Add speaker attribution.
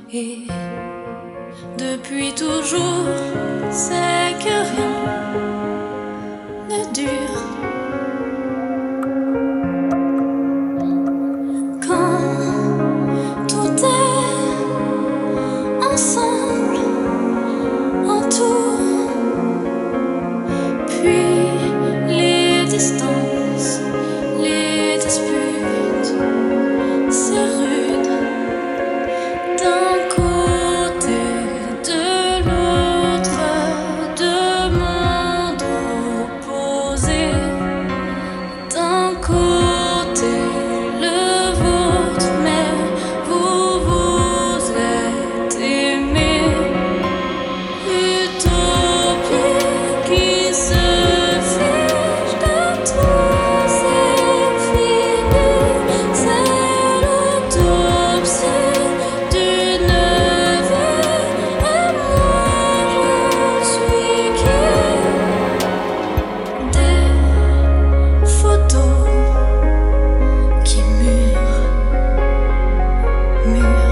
Speaker 1: Et depuis toujours, c'est que rien ne dure. Quand tout est ensemble, entoure, puis les distances, les disputes, c'est rude. D'un côté, de l'autre, deux mondes opposés. D'un côté, le vôtre, mais vous vous êtes aimés. Utopie qui se fiche de tout, c'est fini. C'est l'autopsie d'une vie. Et moi, je suis qui? Des photos qui murent, murent.